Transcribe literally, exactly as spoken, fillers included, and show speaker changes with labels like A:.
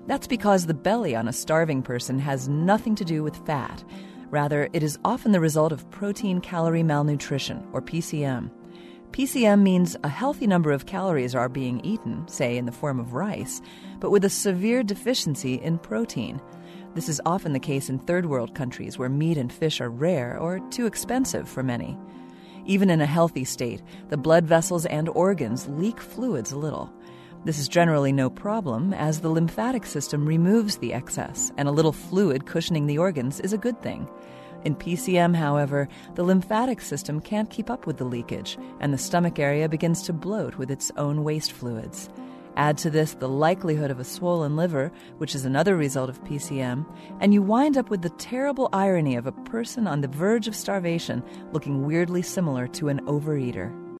A: That's because the belly on a starving person has nothing to do with fat. Rather, it is often the result of protein-calorie malnutrition, or P C M. P C M means a healthy number of calories are being eaten, say in the form of rice, but with a severe deficiency in protein. This is often the case in third world countries where meat and fish are rare or too expensive for many. Even in a healthy state, the blood vessels and organs leak fluids a little. This is generally no problem, as the lymphatic system removes the excess, and a little fluid cushioning the organs is a good thing. In P C M, however, the lymphatic system can't keep up with the leakage, and the stomach area begins to bloat with its own waste fluids. Add to this the likelihood of a swollen liver, which is another result of P C M, and you wind up with the terrible irony of a person on the verge of starvation looking weirdly similar to an overeater.